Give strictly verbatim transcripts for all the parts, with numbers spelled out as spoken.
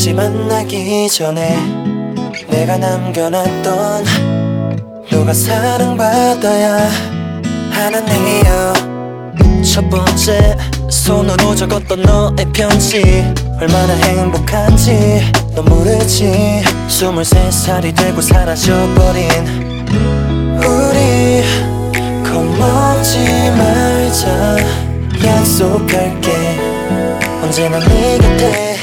다시 만나기 전에 내가 남겨놨던 누가 사랑받아야 하는 이유. 첫 번째, 손으로 적었던 너의 편지 얼마나 행복한지 넌 모르지. 스물세 살이 되고 사라져버린 우리 겁먹지 말자. 약속할게 언제나 네 곁에.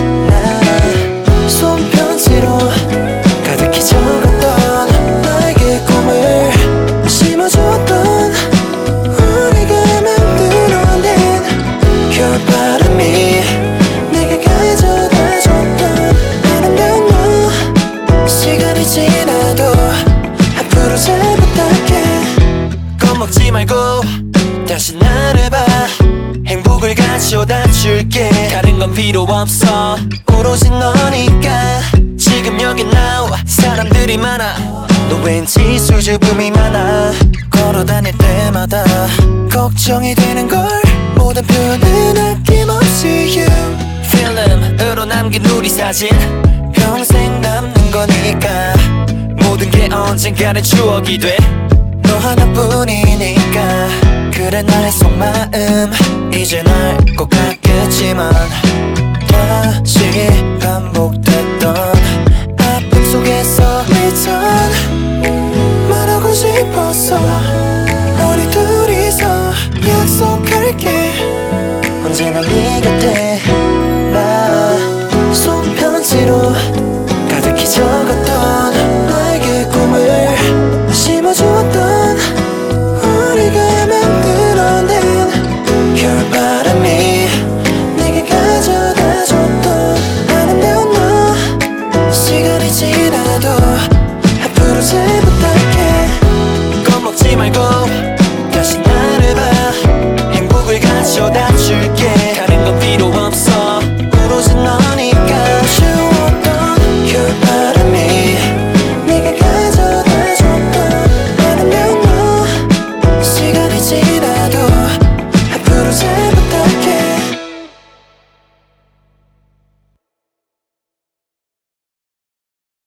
나 손편지로 가득히 적었던 나에게 꿈을 심어주었던 우리가 만들어낸 겨울바람이 내게 가져다줬던 아름다운 너. 시간이 지나도 앞으로 잘 부탁해. 겁먹지 말고 다시 나를 봐. 행복을 가져다 줄게. 다른 건 필요 없어 오로지 너니까. 지금 여기 나와 사람들이 많아. 너 왠지 수줍음이 많아. 걸어다닐 때마다 걱정이 되는걸. 모든 표현은 아낌없이 you. 필름으로 남긴 우리 사진 평생 남는 거니까. 모든 게 언젠가는 추억이 돼. 너 하나뿐이니까. 그래 나의 속마음 이제 날 꼭 같겠지만 다시 반복됐던 아픔 속에서 일단 말하고 싶었어. 우리 둘이서 약속할게 언제나 네 곁에.